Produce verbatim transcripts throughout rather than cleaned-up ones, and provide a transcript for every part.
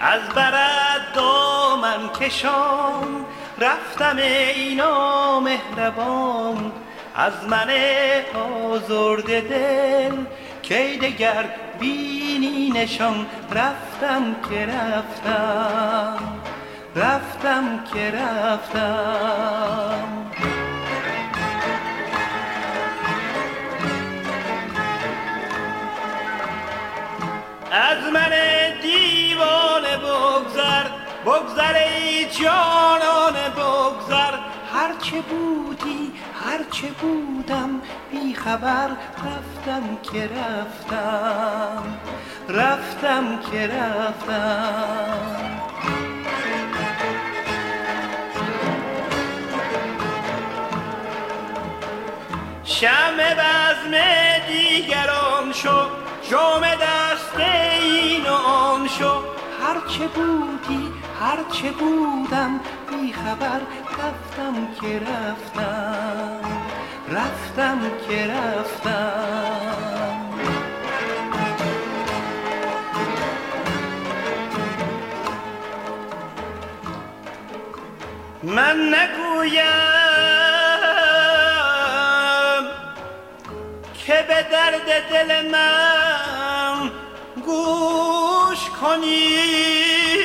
از برد دامن کشان رفتم ای نامهربان، از من آزرده دل کی دگر بینی نشان. رفتم که رفتم، رفتم که رفتم. از من دیوانه بگذر، بگذر ای جانان بگذر. هرچه بودی هرچه بودم بی خبر. رفتم که رفتم، رفتم که رفتم. شمع بزم دیگران شو، جام دست این و آن شو. هرچه بودی هرچه بودم بی خبر. رفتم که رفتم، رفتم که رفتم. من نگویم که به درد دل من گوش کنی.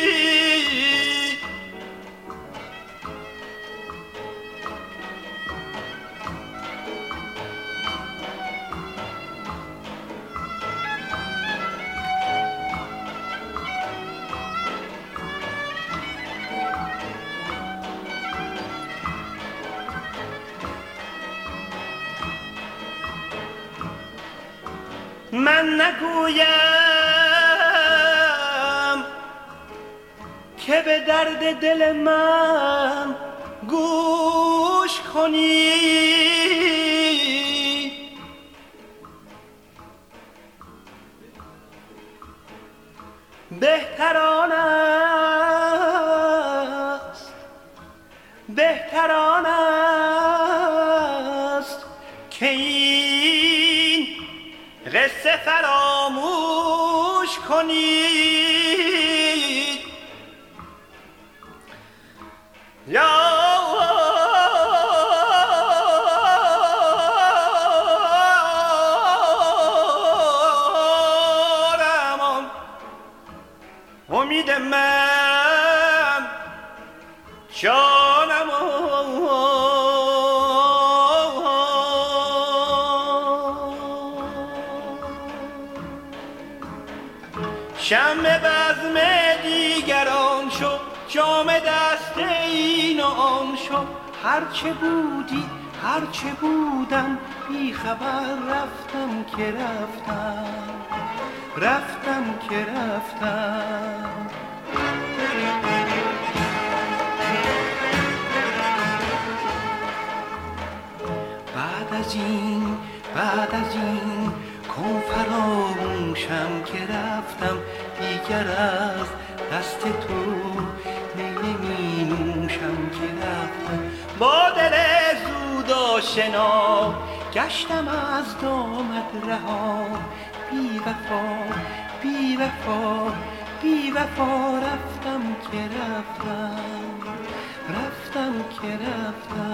من نگویم که به درد دل من گوش کنی. بهتر آن است، بهتر آن است که این قصه فراموش کنید. یا رحمان، امید من جانم شمع بزم دیگران شو، جام دست این و آن شو. هرچه بودی هرچه بودم بی خبر. رفتم که رفتم، رفتم که رفتم. بعد از این بعد از این کن فراموشم که رفتم. دیگر از دست تو نمی نوشم که رفتم. با دل زود آشنا گشتم از دامت رها. بی وفا بی وفا بی وفا. رفتم که رفتم، رفتم که رفتم.